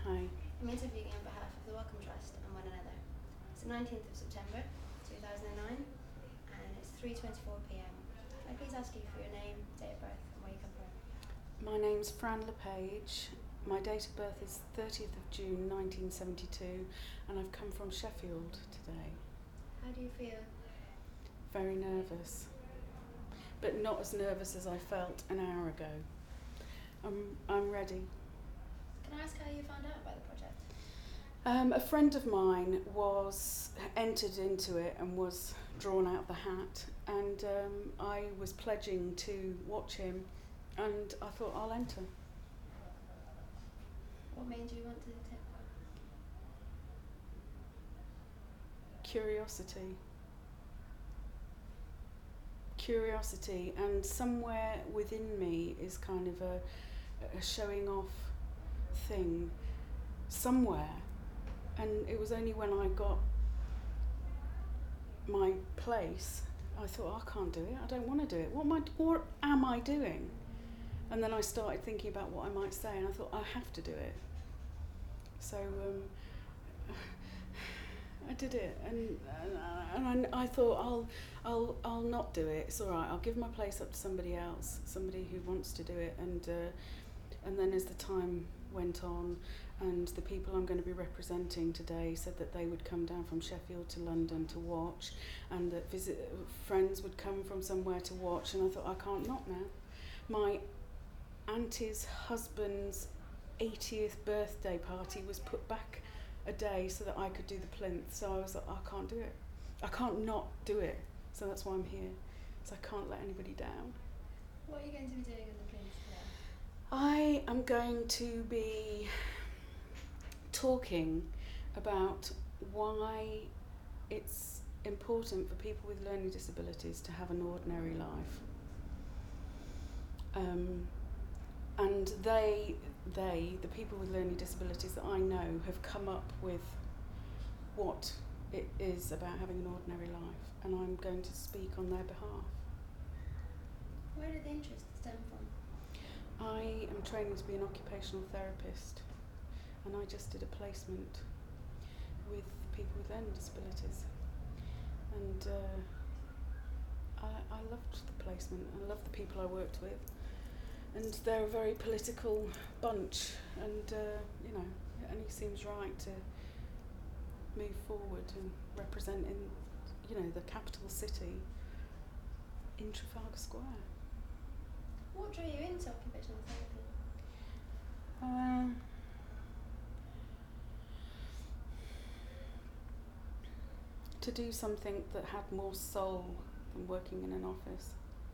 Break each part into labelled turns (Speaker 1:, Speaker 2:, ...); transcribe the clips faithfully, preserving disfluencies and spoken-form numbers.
Speaker 1: Hi.
Speaker 2: I'm interviewing on behalf of the Wellcome Trust and one another. It's the nineteenth of September two thousand nine and it's three twenty-four p m. Can I please ask you for your name, date of birth and where you come from?
Speaker 1: My name's Fran LePage. My date of birth is thirtieth of June nineteen seventy-two and I've come from Sheffield today.
Speaker 2: How do you feel?
Speaker 1: Very nervous, but not as nervous as I felt an hour ago. I'm, I'm ready.
Speaker 2: Can I ask how you found out about the project?
Speaker 1: Um, a friend of mine was entered into it and was drawn out of the hat, and um, I was pledging to watch him, and I thought I'll enter.
Speaker 2: What made you want to take part?
Speaker 1: Curiosity. Curiosity, and somewhere within me is kind of a, a showing off thing somewhere, and it was only when I got my place I thought, oh, I can't do it, I don't want to do it, what am I, what am I doing? And then I started thinking about what I might say, and I thought, I have to do it. So um, I did it, and and, and I, I thought I'll I'll I'll not do it. It's all right. I'll give my place up to somebody else, somebody who wants to do it. And uh, and then as the time went on, and the people I'm going to be representing today said that they would come down from Sheffield to London to watch, and that visit friends would come from somewhere to watch. And I thought, I can't not now. My auntie's husband's eightieth birthday party was put back a day so that I could do the plinth, so I was like, I can't do it, I can't not do it, so that's why I'm here, so I can't let anybody down.
Speaker 2: What are you going to be doing in the plinth today?
Speaker 1: I am going to be talking about why it's important for people with learning disabilities to have an ordinary life. Um, and they, they, the people with learning disabilities that I know, have come up with what it is about having an ordinary life, and I'm going to speak on their behalf.
Speaker 2: Where did the interest stem from?
Speaker 1: I am training to be an occupational therapist, and I just did a placement with people with learning disabilities, and uh, I, I loved the placement. I loved the people I worked with. And they're a very political bunch, and uh, you know, it only seems right to move forward and represent in, you know, the capital city in Trafalgar Square.
Speaker 2: What drew you into occupational therapy?
Speaker 1: Um, to do something that had more soul than working in an office.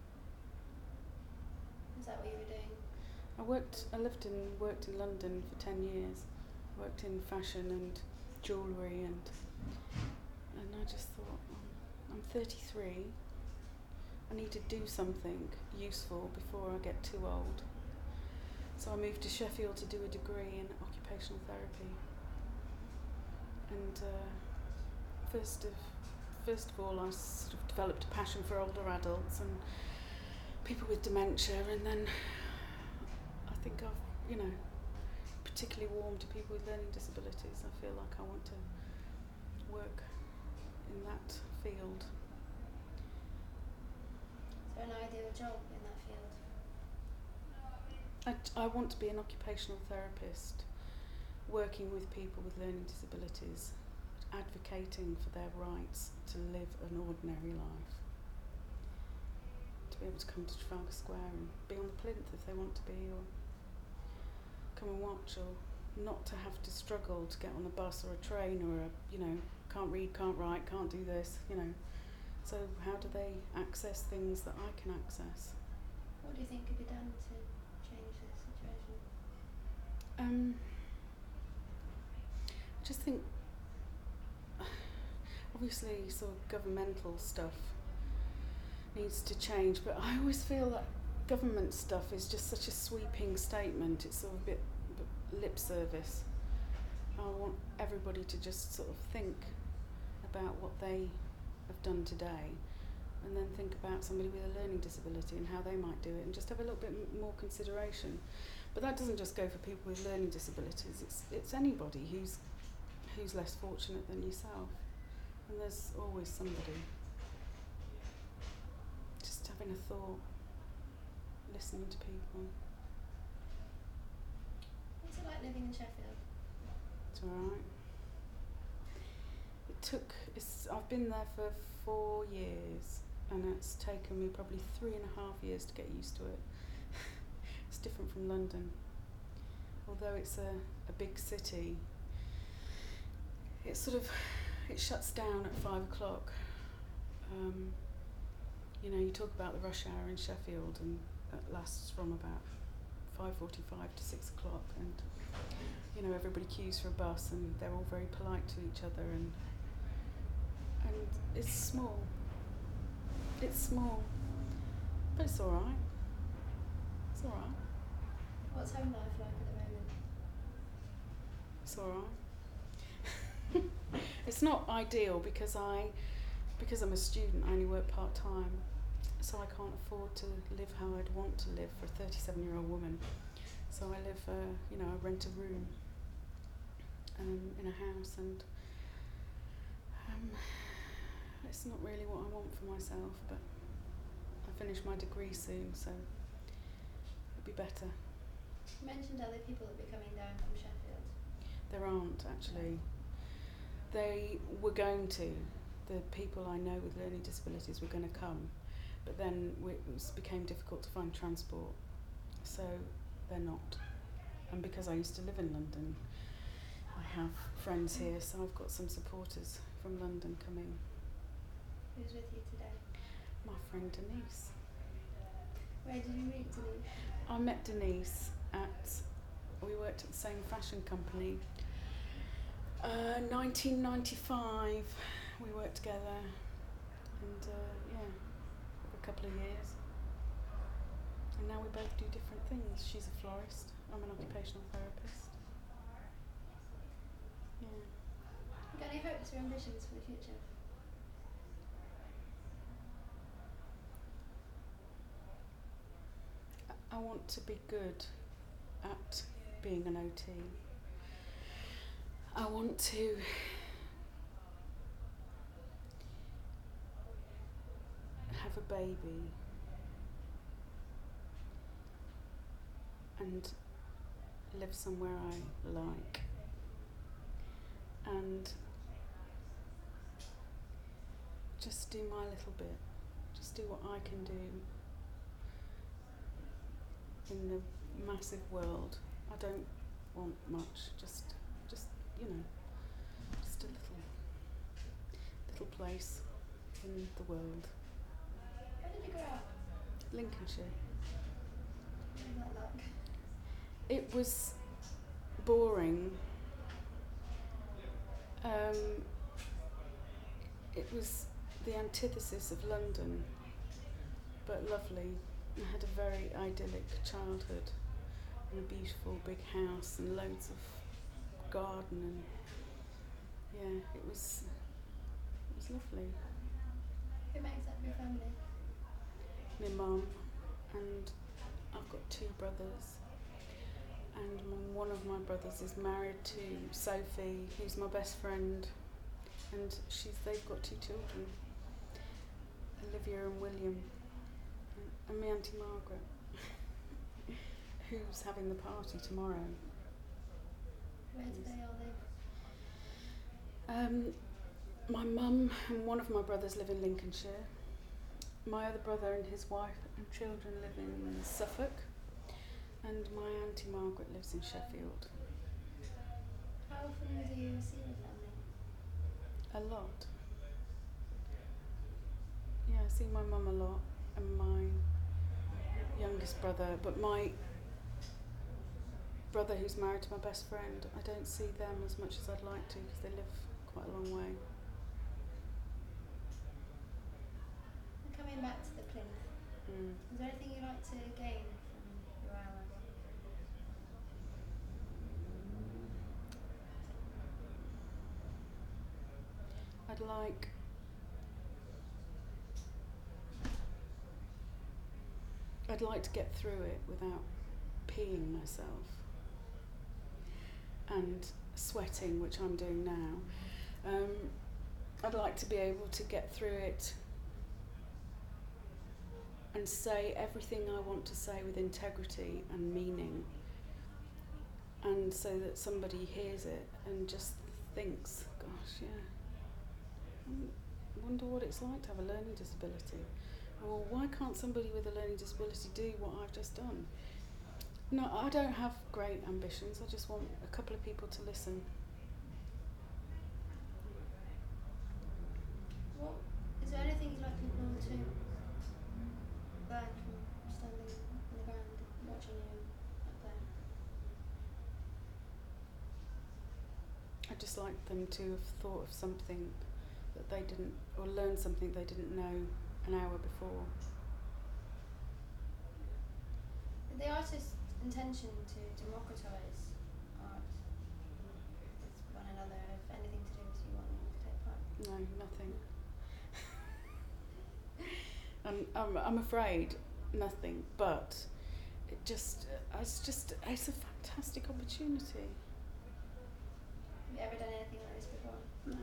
Speaker 2: Is that what you were doing?
Speaker 1: I worked, I lived and worked in London for ten years. I worked in fashion and jewellery, and and I just thought, oh, I'm thirty-three, I need to do something useful before I get too old. So I moved to Sheffield to do a degree in occupational therapy. And uh, first of first of all, I sort of developed a passion for older adults and people with dementia, and then I think I've, you know, particularly warmed to people with learning disabilities. I feel like I want to work in that field.
Speaker 2: Is there an ideal job in that field?
Speaker 1: I, I want to be an occupational therapist, working with people with learning disabilities, advocating for their rights to live an ordinary life. To be able to come to Trafalgar Square and be on the plinth if they want to be, or come and watch, or not to have to struggle to get on a bus or a train, or a, you know, can't read, can't write, can't do this, you know. So how do they access things that I can access?
Speaker 2: What do you think could be done to change this situation?
Speaker 1: Um, I just think, obviously, sort of governmental stuff needs to change, but I always feel that government stuff is just such a sweeping statement. It's sort of a bit, bit lip service. I want everybody to just sort of think about what they have done today and then think about somebody with a learning disability and how they might do it, and just have a little bit m- more consideration. But that doesn't just go for people with learning disabilities, it's it's anybody who's who's less fortunate than yourself. And there's always somebody. Just having a thought, listening to people.
Speaker 2: What's it like living in Sheffield?
Speaker 1: It's alright. It took, it's, I've been there for four years and it's taken me probably three and a half years to get used to it. It's different from London. Although it's a, a big city, it sort of, it shuts down at five o'clock. Um, you know, you talk about the rush hour in Sheffield, and it lasts from about five forty-five to six o'clock, and you know, everybody queues for a bus and they're all very polite to each other, and and it's small. It's small, but it's all right. It's all right.
Speaker 2: What's home life like at the moment?
Speaker 1: It's all right. It's not ideal because I, because I'm a student, I only work part time, so I can't afford to live how I'd want to live for a thirty-seven-year-old woman. So I live, uh, you know, I rent a room um, in a house, and um, it's not really what I want for myself. But I finish my degree soon, so it'll be better.
Speaker 2: You mentioned other people that will be coming down from Sheffield.
Speaker 1: There aren't actually. They were going to. The people I know with learning disabilities were going to come, but then we, it was, became difficult to find transport, so they're not. And because I used to live in London, I have friends here, so I've got some supporters from London coming.
Speaker 2: Who's with you today?
Speaker 1: My friend Denise.
Speaker 2: Where did you meet Denise?
Speaker 1: I met Denise at, we worked at the same fashion company. Uh, nineteen ninety-five, we worked together, and uh, yeah, for a couple of years. And now we both do different things. She's a florist, I'm an occupational therapist. Yeah.
Speaker 2: You got any hopes or ambitions for the future?
Speaker 1: I want to be good at being an O T. I want to have a baby and live somewhere I like, and just do my little bit, just do what I can do in the massive world. I don't want much, just just you know, just a little little place in the world.
Speaker 2: Where did you grow up?
Speaker 1: Lincolnshire.
Speaker 2: What was that like?
Speaker 1: It was boring. Um, it was the antithesis of London, but lovely. I had a very idyllic childhood, and a beautiful big house and loads of garden, and yeah, it was it was lovely.
Speaker 2: Who makes up your family?
Speaker 1: My mum, and I've got two brothers, and m- one of my brothers is married to Sophie, who's my best friend, and she's they've got two children, Olivia and William, and, and my Auntie Margaret, who's having the party tomorrow.
Speaker 2: Where do they all live?
Speaker 1: Um, my mum and one of my brothers live in Lincolnshire. My other brother and his wife and children live in Suffolk, and my Auntie Margaret lives in Sheffield.
Speaker 2: How often do you see your family?
Speaker 1: A lot. Yeah, I see my mum a lot and my youngest brother, but my brother who's married to my best friend, I don't see them as much as I'd like to because they live quite a long way.
Speaker 2: Coming back to the plinth,
Speaker 1: Mm.
Speaker 2: is there anything you'd like to gain from your hours?
Speaker 1: I'd like I'd like to get through it without peeing myself and sweating, which I'm doing now. Um, I'd like to be able to get through it and say everything I want to say with integrity and meaning, and so that somebody hears it and just thinks, gosh, yeah, I wonder what it's like to have a learning disability. Or why can't somebody with a learning disability do what I've just done? No, I don't have great ambitions. I just want a couple of people to listen.
Speaker 2: What, is there anything you'd like people to learn from standing on the ground watching you up there?
Speaker 1: I'd just like them to have thought of something that they didn't, or learned something they didn't know an hour before.
Speaker 2: The artist's intention to democratise art with one another have anything to do with you wanting to take part?
Speaker 1: No, nothing. I'm, I'm, I'm afraid nothing, but it just, uh, it's just, it's a fantastic opportunity.
Speaker 2: Have you ever done anything like this before?
Speaker 1: No.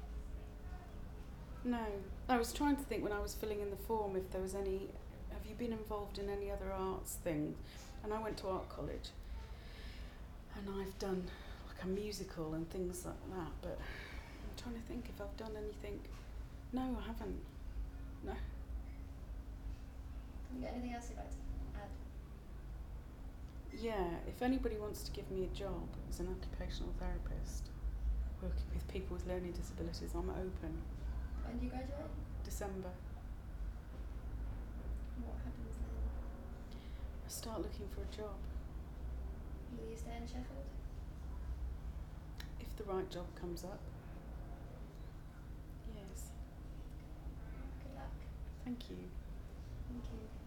Speaker 1: No. I was trying to think when I was filling in the form if there was any, have you been involved in any other arts things? And I went to art college and I've done like a musical and things like that, but I'm trying to think if I've done anything. No, I haven't. No.
Speaker 2: Have you got anything else you'd like to add?
Speaker 1: Yeah, if anybody wants to give me a job as an occupational therapist, working with people with learning disabilities, I'm open.
Speaker 2: When do you graduate?
Speaker 1: December.
Speaker 2: What happens then?
Speaker 1: I start looking for a job.
Speaker 2: Will you stay in Sheffield?
Speaker 1: If the right job comes up. Yes.
Speaker 2: Good luck.
Speaker 1: Thank you.
Speaker 2: Thank you.